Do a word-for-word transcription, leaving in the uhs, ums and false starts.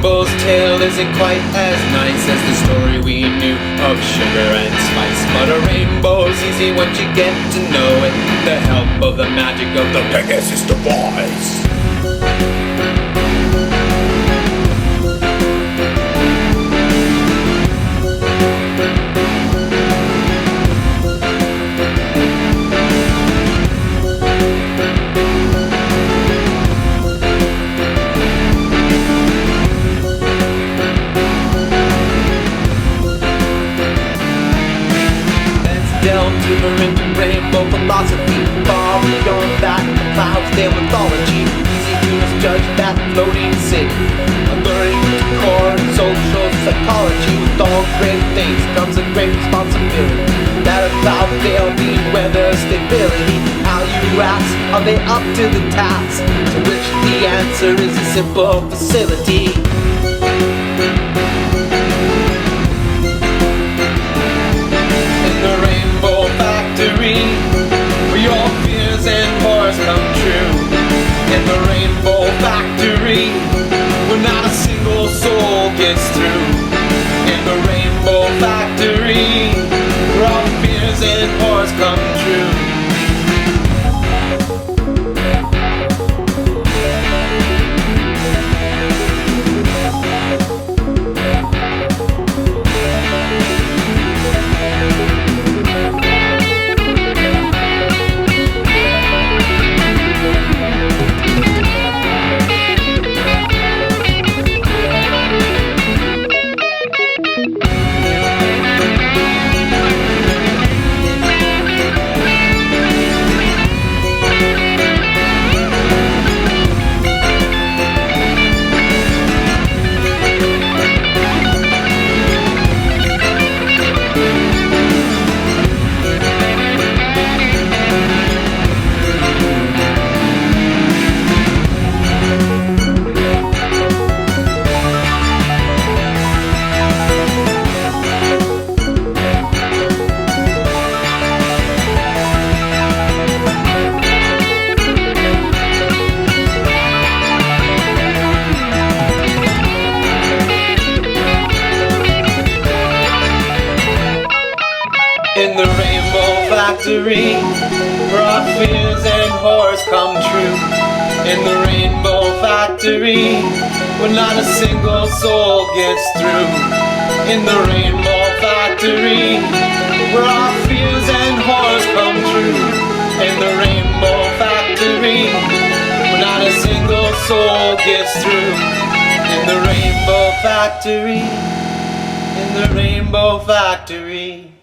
rainbow's tale isn't quite as nice as the story we knew of sugar and spice. But a rainbow's easy once you get to know it, the help of the magic of the Pegasus device. Delve deeper into rainbow philosophy, far beyond that, the clouds, their mythology. Easy to misjudge that floating city, alluring to core and social psychology. With all great things comes a great responsibility. That a cloud they'll need weather stability. How you ask, are they up to the task? To which the answer is a simple facility. Where your fears and horrors come true. In the Rainbow Factory, where not a single soul gets through. In the Rainbow Factory, where all fears and horrors come true. In the Rainbow Factory, where our fears and horrors come true. In the Rainbow Factory, where not a single soul gets through. In the Rainbow Factory, where our fears and horrors come true. In the Rainbow Factory, where not a single soul gets through. In the Rainbow Factory, in the Rainbow Factory.